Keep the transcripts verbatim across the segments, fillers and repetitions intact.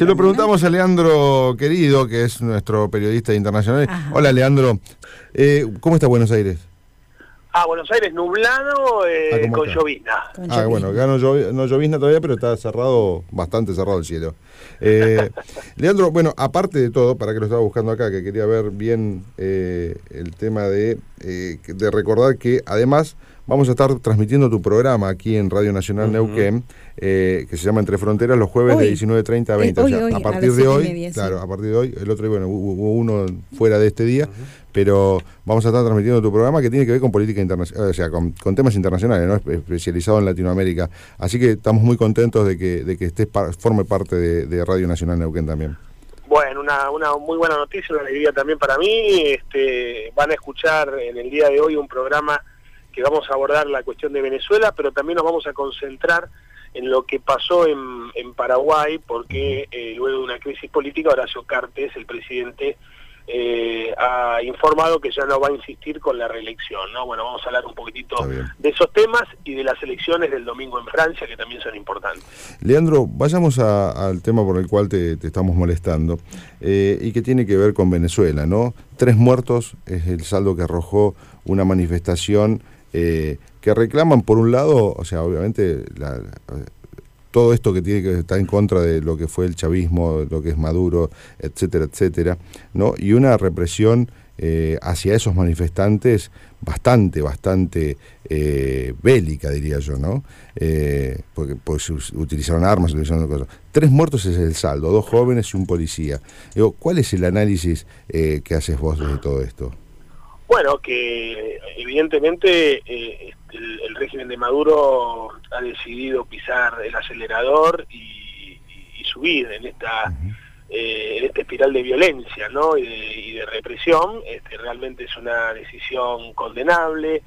Se lo preguntamos a Leandro Querido, que es nuestro periodista internacional. Ajá. Hola, Leandro. Eh, ¿Cómo está Buenos Aires? Ah, Buenos Aires nublado, eh, ah, con llovizna. Con ah, llovizna. Bueno, acá no, llov no llovizna todavía, pero está cerrado, bastante cerrado el cielo. Eh, Leandro, bueno, aparte de todo, para que lo estaba buscando acá, que quería ver bien eh, el tema de, eh, de recordar que además vamos a estar transmitiendo tu programa aquí en Radio Nacional uh-huh. Neuquén, eh, que se llama Entre Fronteras, los jueves hoy. de diecinueve treinta a veinte. Eh, hoy, o sea, hoy, a partir a de hoy, media, claro, sí. a partir de hoy, el otro día, bueno, hubo uno fuera de este día, uh-huh. pero vamos a estar transmitiendo tu programa que tiene que ver con política internacional, o sea, con, con temas internacionales, ¿no? Especializado en Latinoamérica. Así que estamos muy contentos de que, de que estés par, forme parte de, de Radio Nacional Neuquén también. Bueno, una, una muy buena noticia, una alegría también para mí. Este, van a escuchar en el día de hoy un programa que vamos a abordar la cuestión de Venezuela, pero también nos vamos a concentrar en lo que pasó en, en Paraguay, porque eh, luego de una crisis política, Horacio Cartes, el presidente, eh, ha informado que ya no va a insistir con la reelección, ¿no? Bueno, vamos a hablar un poquitito de esos temas y de las elecciones del domingo en Francia, que también son importantes. Leandro, vayamos a, al tema por el cual te, te estamos molestando, eh, y que tiene que ver con Venezuela, ¿no? Tres muertos es el saldo que arrojó una manifestación Eh, que reclaman por un lado, o sea, obviamente la, la, todo esto que tiene que estar en contra de lo que fue el chavismo, lo que es Maduro, etcétera, etcétera, ¿no? Y una represión eh, hacia esos manifestantes bastante, bastante eh, bélica, diría yo, ¿no? Eh, porque pues, utilizaron armas, utilizaron cosas. Tres muertos es el saldo, dos jóvenes y un policía. Digo, ¿cuál es el análisis eh, que haces vos de todo esto? Bueno, que evidentemente eh, el, el régimen de Maduro ha decidido pisar el acelerador y, y, y subir en esta uh-huh. eh, en esta espiral de violencia, ¿no? y, de, y de represión. Este, realmente es una decisión condenable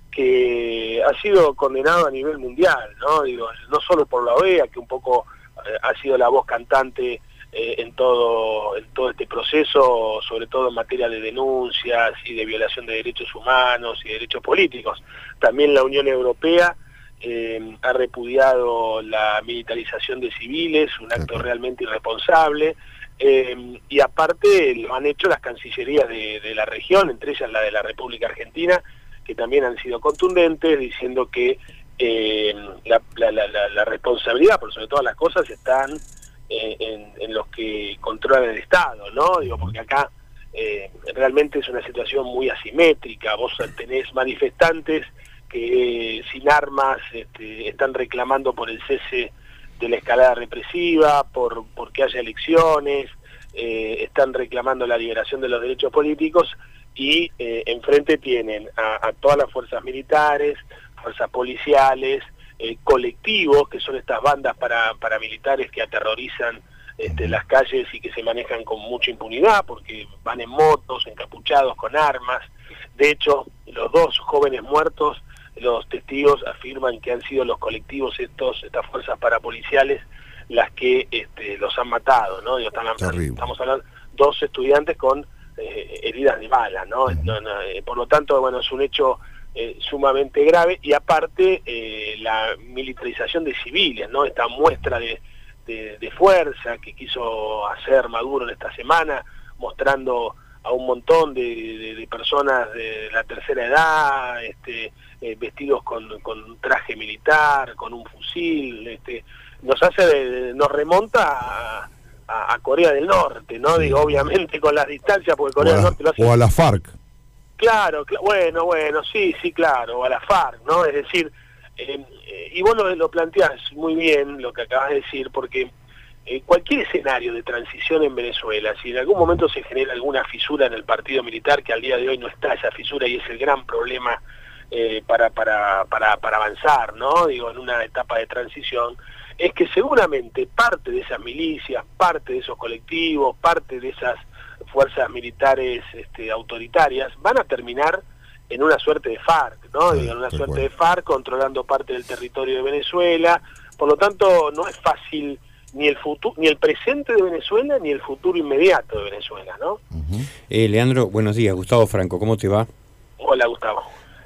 que ha sido condenado a nivel mundial, ¿no? Digo, no solo por la O E A, que un poco eh, ha sido la voz cantante Eh, en todo en todo este proceso, sobre todo en materia de denuncias y de violación de derechos humanos y derechos políticos. También la Unión Europea eh, ha repudiado la militarización de civiles, un acto realmente irresponsable, eh, y aparte lo han hecho las cancillerías de, de la región, entre ellas la de la República Argentina, que también han sido contundentes, diciendo que eh, la, la, la, la responsabilidad, por sobre todas las cosas, están Eh, en, en los que controlan el Estado, ¿no? Digo, porque acá eh, realmente es una situación muy asimétrica. Vos tenés manifestantes que eh, sin armas este, están reclamando por el cese de la escalada represiva, por porque haya elecciones, eh, están reclamando la liberación de los derechos políticos y eh, enfrente tienen a, a todas las fuerzas militares, fuerzas policiales, Eh, colectivos, que son estas bandas para paramilitares que aterrorizan este, las calles y que se manejan con mucha impunidad porque van en motos, encapuchados con armas. De hecho, los dos jóvenes muertos, los testigos afirman que han sido los colectivos, estos estas fuerzas parapoliciales, las que este, los han matado, ¿no? Digo, están, estamos hablando de dos estudiantes con eh, heridas de bala, ¿no? Uh-huh. no, no eh, por lo tanto, bueno, es un hecho Eh, sumamente grave, y aparte eh, la militarización de civiles, ¿no? Esta muestra de, de, de fuerza que quiso hacer Maduro en esta semana, mostrando a un montón de, de, de personas de la tercera edad, este, eh, vestidos con, con traje militar, con un fusil, este, nos hace, de, nos remonta a, a, a Corea del Norte, ¿no? Digo, obviamente con las distancias, porque Corea o a, del Norte lo hace... O a la FARC. Claro, cl bueno, bueno, sí, sí, claro, a la FARC, ¿no? Es decir, eh, eh, y vos lo, lo planteás muy bien, lo que acabas de decir, porque eh, cualquier escenario de transición en Venezuela, si en algún momento se genera alguna fisura en el partido militar, que al día de hoy no está esa fisura y es el gran problema eh, para, para, para, para avanzar, ¿no? Digo, en una etapa de transición, es que seguramente parte de esas milicias, parte de esos colectivos, parte de esas fuerzas militares este, autoritarias van a terminar en una suerte de FARC, ¿no? Sí, en una suerte bueno. de FARC controlando parte del territorio de Venezuela. Por lo tanto, no es fácil ni el futuro, ni el presente de Venezuela, ni el futuro inmediato de Venezuela, ¿no? Uh-huh. eh, Leandro, buenos días. Gustavo Franco, ¿cómo te va? Hola, Gustavo.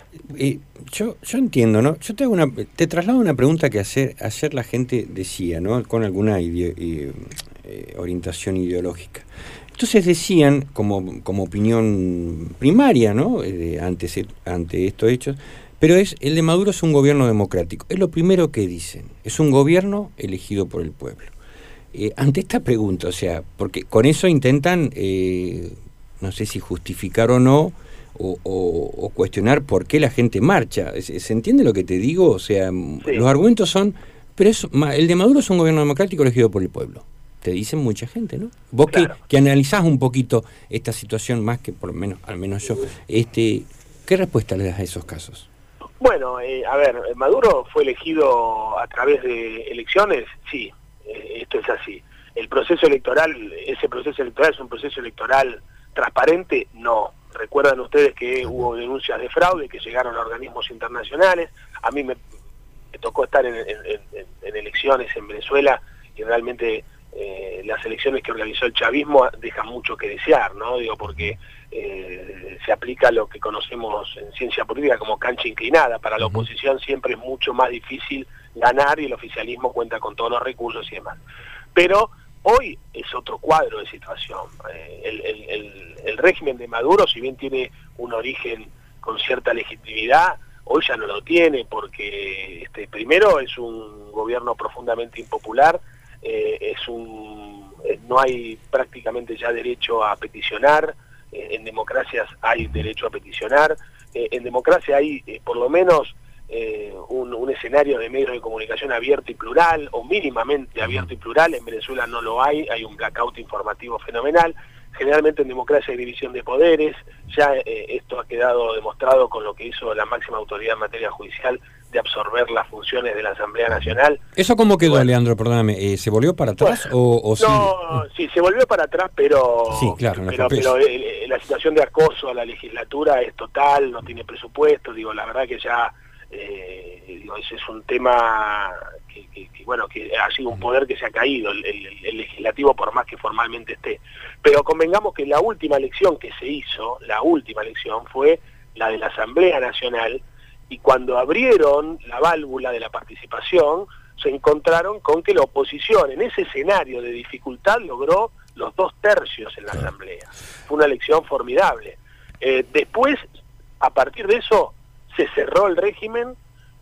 Eh, yo, yo entiendo, ¿no? Yo te hago una, te traslado una pregunta que ayer, ayer la gente decía, ¿no? Con alguna ide, eh, eh, orientación ideológica. Entonces decían, como, como opinión primaria, ¿no? Eh, ante, ante estos hechos, pero es el de Maduro es un gobierno democrático. Es lo primero que dicen. Es un gobierno elegido por el pueblo. Eh, ante esta pregunta, o sea, porque con eso intentan, eh, no sé si justificar o no, o, o, o cuestionar por qué la gente marcha. ¿Se, se entiende lo que te digo? O sea, sí. Los argumentos son, pero es, el de Maduro es un gobierno democrático elegido por el pueblo. Te dicen mucha gente, ¿no? Vos claro. que, que analizás un poquito esta situación más que por lo menos, al menos yo, este, ¿qué respuesta le das a esos casos? Bueno, eh, a ver, Maduro fue elegido a través de elecciones, sí, eh, esto es así. El proceso electoral, ese proceso electoral es un proceso electoral transparente, no. Recuerdan ustedes que hubo denuncias de fraude que llegaron a organismos internacionales. A mí me, me tocó estar en, en, en, en elecciones en Venezuela y realmente eh, las elecciones que organizó el chavismo dejan mucho que desear, ¿no? Digo, porque eh, se aplica lo que conocemos en ciencia política como cancha inclinada. Para la oposición siempre es mucho más difícil ganar y el oficialismo cuenta con todos los recursos y demás. Pero hoy es otro cuadro de situación. Eh, el, el, el, el régimen de Maduro, si bien tiene un origen con cierta legitimidad, hoy ya no lo tiene porque este, primero es un gobierno profundamente impopular, eh, es un eh, no hay prácticamente ya derecho a peticionar, eh, en democracias hay derecho a peticionar, eh, en democracia hay eh, por lo menos Eh, un, un escenario de medios de comunicación abierto y plural, o mínimamente abierto y plural. En Venezuela no lo hay, hay un blackout informativo fenomenal. Generalmente en democracia hay división de poderes, ya eh, esto ha quedado demostrado con lo que hizo la máxima autoridad en materia judicial de absorber las funciones de la Asamblea Nacional. ¿Eso cómo quedó, bueno, Leandro? Perdóname, eh, ¿se volvió para atrás bueno, o, o sí? No, sí, se volvió para atrás, pero, sí, claro, pero, pero eh, la situación de acoso a la legislatura es total, no tiene presupuesto, digo, la verdad que ya Eh, digo, ese es un tema que, que, que bueno que ha sido un poder que se ha caído, el, el, el legislativo, por más que formalmente esté. Pero convengamos que la última elección que se hizo, la última elección fue la de la Asamblea Nacional, y cuando abrieron la válvula de la participación se encontraron con que la oposición en ese escenario de dificultad logró los dos tercios en la Asamblea. Fue una elección formidable. Eh, después, a partir de eso, se cerró el régimen,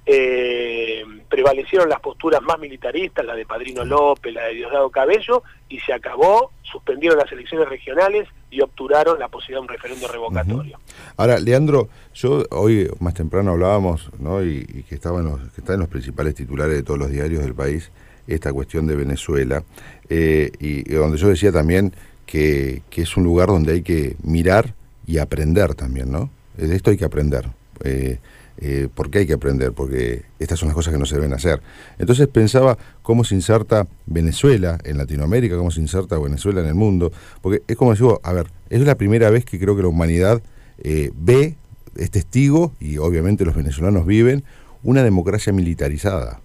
eh, prevalecieron las posturas más militaristas, la de Padrino López, la de Diosdado Cabello, y se acabó, suspendieron las elecciones regionales y obturaron la posibilidad de un referendo revocatorio. Uh-huh. Ahora, Leandro, yo hoy más temprano hablábamos, ¿no? y, y que, estaba en los, que está en los principales titulares de todos los diarios del país, esta cuestión de Venezuela, eh, y, y donde yo decía también que, que es un lugar donde hay que mirar y aprender también, ¿no? De esto hay que aprender. Eh, eh, ¿Por qué hay que aprender? Porque estas son las cosas que no se deben hacer. Entonces pensaba cómo se inserta Venezuela en Latinoamérica, cómo se inserta Venezuela en el mundo, porque es como digo, a ver, es la primera vez que creo que la humanidad eh, ve, es testigo, y obviamente los venezolanos viven, una democracia militarizada.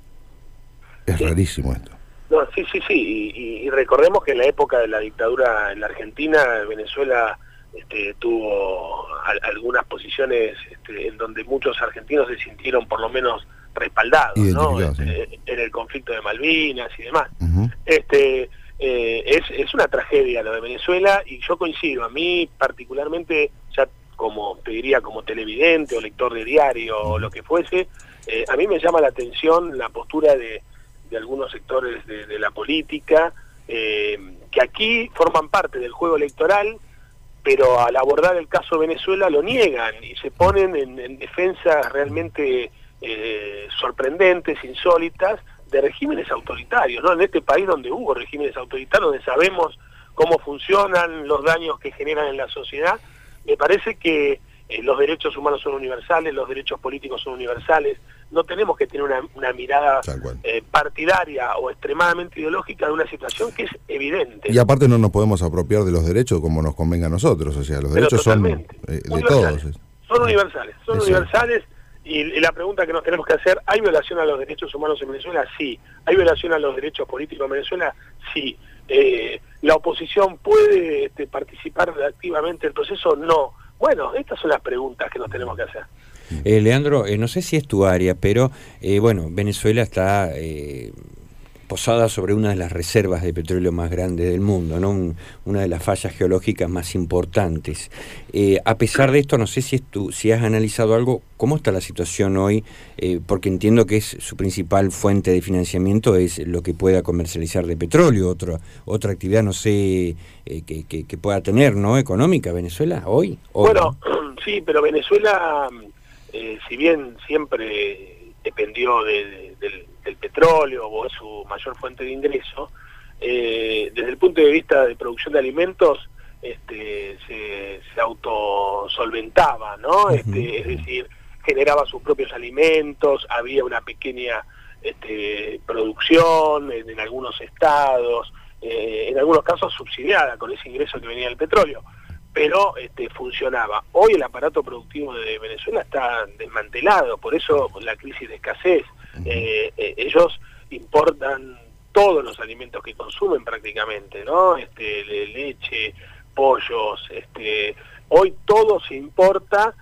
Es sí. rarísimo esto. No, sí, sí, sí, y, y recordemos que en la época de la dictadura en la Argentina, Venezuela Este, tuvo a, algunas posiciones este, en donde muchos argentinos se sintieron por lo menos respaldados, ¿no? Este, sí. En el conflicto de Malvinas y demás. Uh-huh. este, eh, es, es una tragedia lo de Venezuela, y yo coincido. A mí particularmente, ya como te diría como televidente o lector de diario o lo que fuese, eh, a mí me llama la atención la postura de, de algunos sectores de, de la política, eh, que aquí forman parte del juego electoral, pero al abordar el caso Venezuela lo niegan y se ponen en, en defensas realmente eh, sorprendentes, insólitas, de regímenes autoritarios, ¿no? En este país donde hubo regímenes autoritarios, donde sabemos cómo funcionan, los daños que generan en la sociedad, me parece que eh, los derechos humanos son universales, los derechos políticos son universales. No tenemos que tener una, una mirada eh, partidaria o extremadamente ideológica de una situación que es evidente. Y aparte no nos podemos apropiar de los derechos como nos convenga a nosotros, o sea, los Pero derechos son eh, de todos. Son universales, son Exacto. universales, y, y la pregunta que nos tenemos que hacer, ¿hay violación a los derechos humanos en Venezuela? Sí. ¿Hay violación a los derechos políticos en Venezuela? Sí. Eh, ¿La oposición puede este, participar activamente del proceso? No. Bueno, estas son las preguntas que nos tenemos que hacer. Eh, Leandro, eh, no sé si es tu área, pero eh, bueno, Venezuela está, eh, posada sobre una de las reservas de petróleo más grandes del mundo, ¿no? Un, una de las fallas geológicas más importantes. Eh, a pesar de esto, no sé si, es tu, si has analizado algo, ¿cómo está la situación hoy? Eh, porque entiendo que es su principal fuente de financiamiento es lo que pueda comercializar de petróleo, otra otra actividad, no sé, eh, que, que, que pueda tener, ¿no? Económica, Venezuela, hoy. hoy bueno, ¿no? Sí, pero Venezuela, eh, si bien siempre dependió de, de, del, del petróleo o es su mayor fuente de ingreso, eh, desde el punto de vista de producción de alimentos, este, se, se autosolventaba, ¿no? Uh-huh. Este, es decir, generaba sus propios alimentos, había una pequeña este, producción en, en algunos estados, eh, en algunos casos subsidiada con ese ingreso que venía del petróleo, pero este, funcionaba. Hoy el aparato productivo de Venezuela está desmantelado, por eso la crisis de escasez. Eh, eh, ellos importan todos los alimentos que consumen prácticamente, ¿no? Este, leche, pollos, este, hoy todo se importa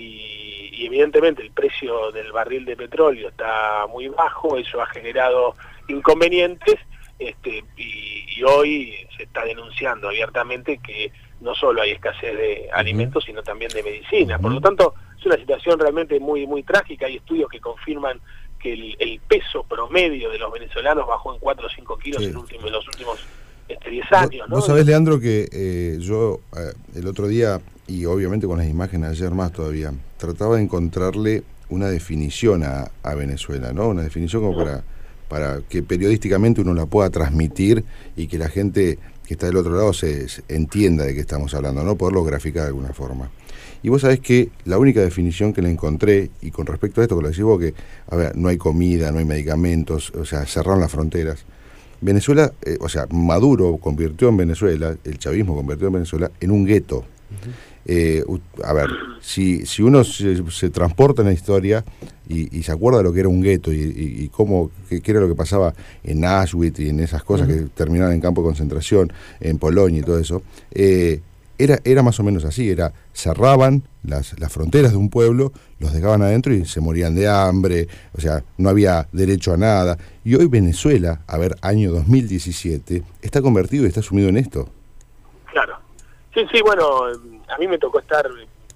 y, y evidentemente el precio del barril de petróleo está muy bajo, eso ha generado inconvenientes, este, y, y hoy se está denunciando abiertamente que no solo hay escasez de alimentos, sino también de medicina. Por lo tanto, es una situación realmente muy muy trágica. Hay estudios que confirman que el, el peso promedio de los venezolanos bajó en cuatro o cinco kilos sí. en, último, en los últimos este, diez años, ¿no? Vos sabés, Leandro, que eh, yo eh, el otro día, y obviamente con las imágenes ayer más todavía, trataba de encontrarle una definición a, a Venezuela, ¿no? Una definición como para, para que periodísticamente uno la pueda transmitir y que la gente que está del otro lado se, se entienda de qué estamos hablando, ¿no? Poderlo graficar de alguna forma. Y vos sabés que la única definición que le encontré, y con respecto a esto que lo decís vos, que a ver, no hay comida, no hay medicamentos, o sea, cerraron las fronteras. Venezuela, eh, o sea, Maduro convirtió en Venezuela, el chavismo convirtió en Venezuela en un gueto. Uh-huh. Eh, a ver, si, si uno se, se transporta en la historia y, y se acuerda de lo que era un gueto y, y, y cómo, qué, qué era lo que pasaba en Auschwitz y en esas cosas uh-huh. que terminaban en campo de concentración, en Polonia y todo eso, eh, era, era más o menos así, era cerraban las, las fronteras de un pueblo, los dejaban adentro y se morían de hambre, o sea, no había derecho a nada. Y hoy Venezuela, a ver, año dos mil diecisiete, está convertido y está sumido en esto. Claro. Sí, sí, bueno, a mí me tocó estar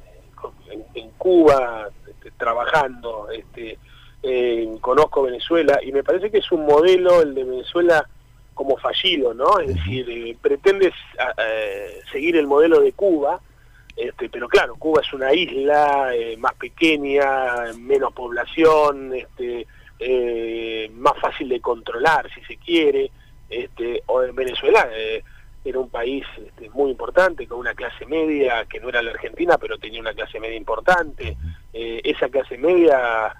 en, en Cuba este, trabajando, este, eh, conozco Venezuela y me parece que es un modelo, el de Venezuela, como fallido, ¿no? Es decir, eh, pretendes eh, seguir el modelo de Cuba, este, pero claro, Cuba es una isla eh, más pequeña, menos población, este, eh, más fácil de controlar, si se quiere, este, o en Venezuela eh, era un país este, muy importante, con una clase media, que no era la Argentina, pero tenía una clase media importante. Eh, esa clase media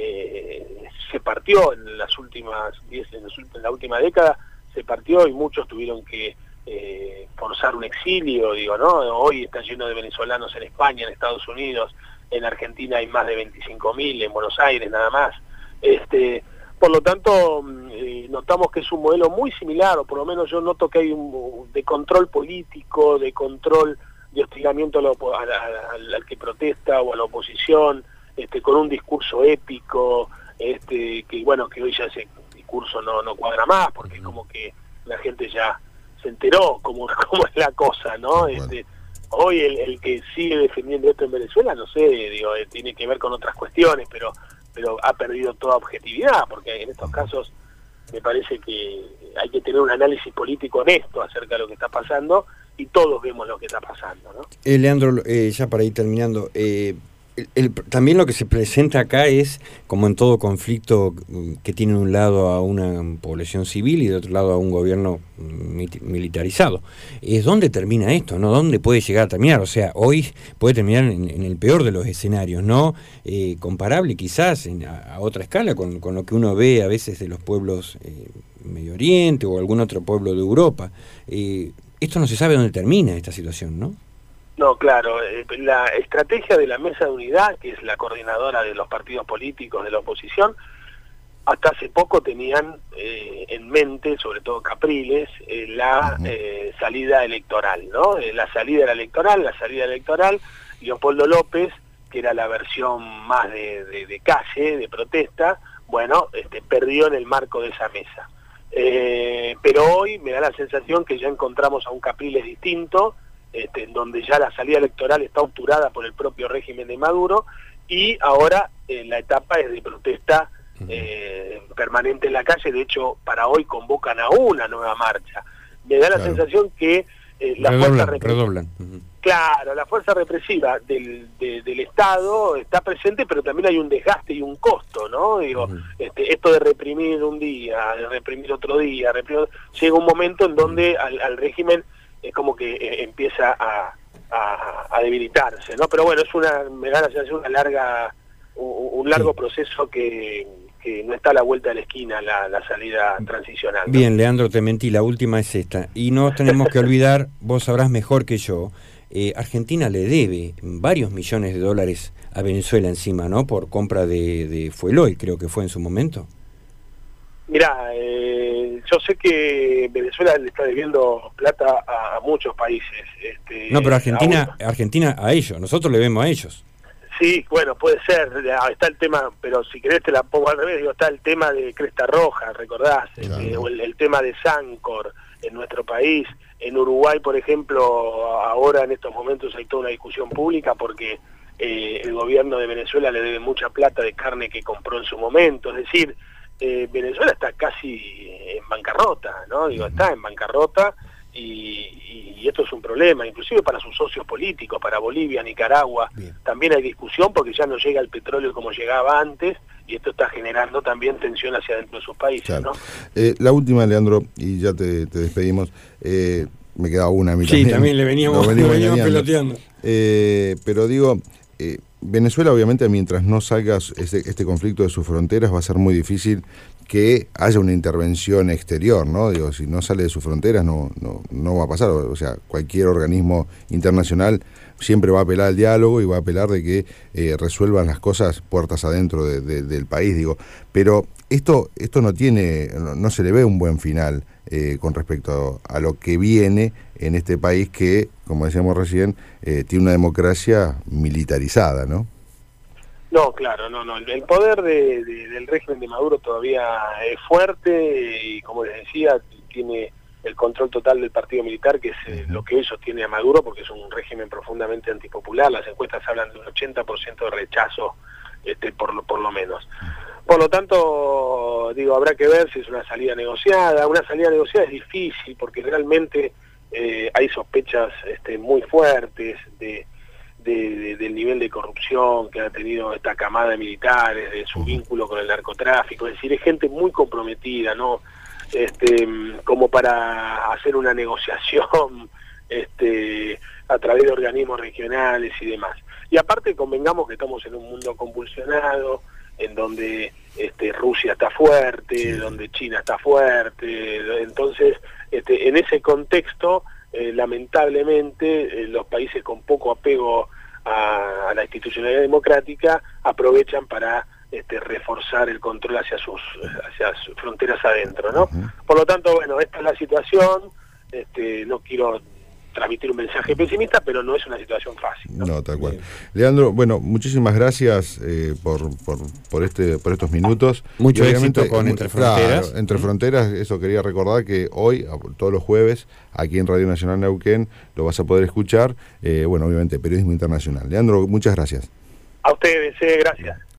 eh, se partió en las últimas diez, en, los, en la última década, se partió y muchos tuvieron que eh, forzar un exilio, digo, ¿no? Hoy está lleno de venezolanos en España, en Estados Unidos, en Argentina hay más de veinticinco mil, en Buenos Aires nada más. Este, por lo tanto, eh, notamos que es un modelo muy similar, o por lo menos yo noto que hay un de control político, de control de hostigamiento a lo, a, a, al, al que protesta o a la oposición, este, con un discurso épico, este, que bueno, que hoy ya ese discurso no, no cuadra más, porque como que la gente ya se enteró cómo, cómo es la cosa, ¿no? Este, hoy el, el que sigue defendiendo esto en Venezuela, no sé, digo, eh, tiene que ver con otras cuestiones, pero pero ha perdido toda objetividad, porque en estos casos me parece que hay que tener un análisis político honesto acerca de lo que está pasando, y todos vemos lo que está pasando, ¿no? Eh, Leandro, eh, ya para ir terminando, eh, el, el, también lo que se presenta acá es, como en todo conflicto, que tiene de un lado a una población civil y de otro lado a un gobierno militarizado. Es dónde termina esto, ¿no? ¿Dónde puede llegar a terminar? O sea, hoy puede terminar en, en el peor de los escenarios, ¿no? Eh, comparable quizás en, a, a otra escala con, con lo que uno ve a veces de los pueblos eh, Medio Oriente o algún otro pueblo de Europa. Eh, esto no se sabe dónde termina esta situación, ¿no? No, claro, la estrategia de la Mesa de Unidad, que es la coordinadora de los partidos políticos de la oposición, hasta hace poco tenían eh, en mente, sobre todo Capriles, eh, la eh, salida electoral, ¿no? Eh, la salida era electoral, la salida electoral, Leopoldo López, que era la versión más de, de, de calle, de protesta, bueno, este, perdió en el marco de esa mesa. Eh, pero hoy me da la sensación que ya encontramos a un Capriles distinto, este, en donde ya la salida electoral está obturada por el propio régimen de Maduro, y ahora eh, la etapa es de protesta eh, permanente en la calle. De hecho, para hoy convocan a una nueva marcha. Me da la claro. sensación que eh, la redoblan, fuerza represiva, redoblan. Uh-huh. Claro, la fuerza represiva del, de, del Estado está presente, pero también hay un desgaste y un costo, ¿no? Digo, uh-huh. este, esto de reprimir un día, de reprimir otro día, reprimir, llega un momento en donde al, al régimen es como que eh, empieza a, a, a debilitarse, ¿no? Pero bueno, es una, me da la sensación una larga, un, un largo sí. proceso que, que no está a la vuelta de la esquina la, la salida transicional, ¿no? Bien, Leandro, te mentí, la última es esta. Y no tenemos que olvidar, vos sabrás mejor que yo, eh, Argentina le debe varios millones de dólares a Venezuela encima, ¿no? Por compra de, de Fueloy, creo que fue en su momento. Mirá, eh, yo sé que Venezuela le está debiendo plata a, a muchos países. Este, no, pero Argentina, a Argentina a ellos, nosotros le vemos a ellos. Sí, bueno, puede ser, está el tema, pero si querés te la pongo al revés, digo, está el tema de Cresta Roja, ¿recordás? Claro. Este, o el, el tema de Sancor en nuestro país. En Uruguay, por ejemplo, ahora en estos momentos hay toda una discusión pública porque eh, el gobierno de Venezuela le debe mucha plata de carne que compró en su momento, es decir, eh, Venezuela está casi en bancarrota, ¿no? Digo, está en bancarrota y, y esto es un problema, inclusive para sus socios políticos, para Bolivia, Nicaragua. Bien. También hay discusión porque ya no llega el petróleo como llegaba antes y esto está generando también tensión hacia dentro de sus países, claro. ¿no? Eh, la última, Leandro, y ya te, te despedimos, eh, me quedaba una a mí sí, también. Sí, también le veníamos, veníamos, le veníamos peloteando. Eh, pero digo, eh, Venezuela obviamente mientras no salga este, este conflicto de sus fronteras va a ser muy difícil que haya una intervención exterior, ¿no? Digo, si no sale de sus fronteras no, no, no va a pasar, o sea, cualquier organismo internacional siempre va a apelar al diálogo y va a apelar de que eh, resuelvan las cosas puertas adentro de, de, del país, digo, pero esto, esto no tiene, no, no se le ve un buen final eh, con respecto a, a lo que viene en este país que, como decíamos recién, eh, tiene una democracia militarizada, ¿no? No, claro, no, no. El poder de, de, del régimen de Maduro todavía es fuerte y, como les decía, tiene el control total del partido militar, que es eh, lo que hoy sostiene a Maduro, porque es un régimen profundamente antipopular. Las encuestas hablan de un ochenta por ciento de rechazo, este, por, lo, por lo menos. Por lo tanto, digo, habrá que ver si es una salida negociada. Una salida negociada es difícil, porque realmente eh, hay sospechas este, muy fuertes de... De, de, del nivel de corrupción que ha tenido esta camada de militares, de su vínculo con el narcotráfico, es decir, es gente muy comprometida, ¿no? Este, como para hacer una negociación este, a través de organismos regionales y demás. Y aparte convengamos que estamos en un mundo convulsionado, en donde este, Rusia está fuerte, sí. donde China está fuerte, entonces este, en ese contexto Eh, lamentablemente eh, los países con poco apego a, a la institucionalidad democrática aprovechan para este, reforzar el control hacia sus hacia sus fronteras adentro, ¿no? Uh-huh. Por lo tanto, bueno, esta es la situación. Este, no quiero transmitir un mensaje pesimista, pero no es una situación fácil, ¿no? No, tal cual. Bien. Leandro, bueno, muchísimas gracias eh, por, por, por, este, por estos minutos. Mucho éxito con Entre Fronteras. Claro, Entre Fronteras, eso quería recordar que hoy, todos los jueves, aquí en Radio Nacional Neuquén, lo vas a poder escuchar. Eh, bueno, obviamente, periodismo internacional. Leandro, muchas gracias. A ustedes, eh, gracias.